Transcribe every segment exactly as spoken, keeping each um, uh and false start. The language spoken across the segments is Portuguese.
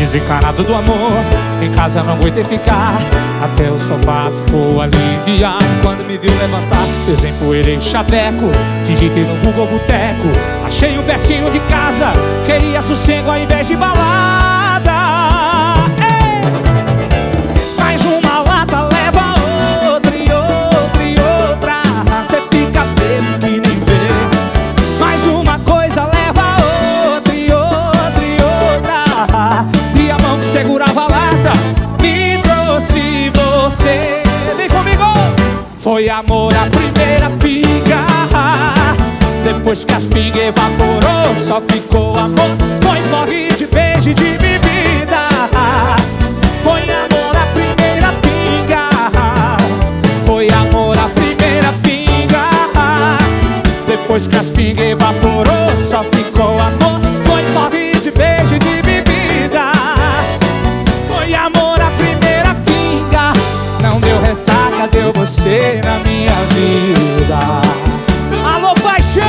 desencanado do amor, em casa não aguentei ficar, até o sofá ficou aliviado. Quando me viu levantar, desempoeirei o chaveco, digitei no Google boteco, achei um pertinho de casa, queria sossego ao invés de balada. Ei! Mais uma lata leva outra e outra e outra, cê fica bebo que nem vê. Mais uma coisa leva outra e outra e outra, e a mão que segurava a lata me trouxe você. Vem comigo! Foi amor à primeira pinga, depois que as pingas evaporou, só ficou amor. Foi porre de beijo e de bebida. Foi amor à primeira pinga, foi amor à primeira pinga, depois que as pingas evaporou, só ficou amor. Foi porre de beijo e de bebida. Foi amor à primeira pinga, não deu ressaca, deu você na minha vida. Alô, paixão!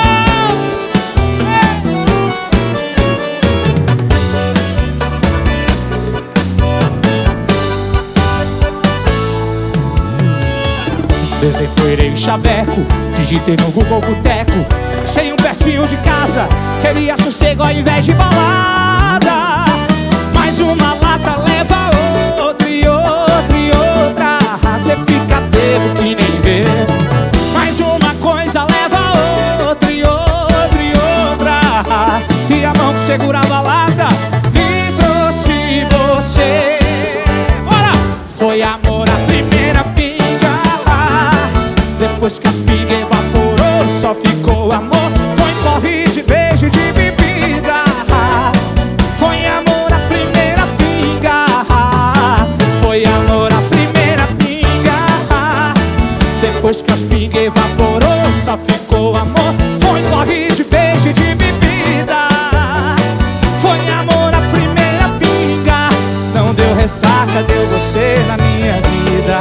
Desempoeirei o chaveco, digitei no Google boteco, achei um pertinho de casa, queria sossego ao invés de balada. Mais uma lata leva outra e outra e outra, cê fica bebo que nem vê. Mais uma coisa leva outra e outra e outra, e a mão que segurava a lata me trouxe você. Bora! Foi amor à primeira pinga, depois que as pingas evaporou, só ficou amor. Foi porre de beijo e de bebida. Foi amor à primeira pinga, foi amor à primeira pinga, depois que as pingas evaporou, só ficou amor. Foi porre de beijo e de bebida. Foi amor à primeira pinga, não deu ressaca, deu você na minha vida.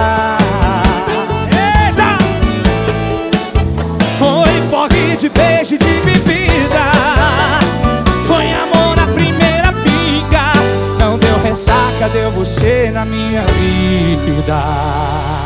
De beijo e de bebida. Foi amor à primeira pinga, não deu ressaca, deu você na minha vida.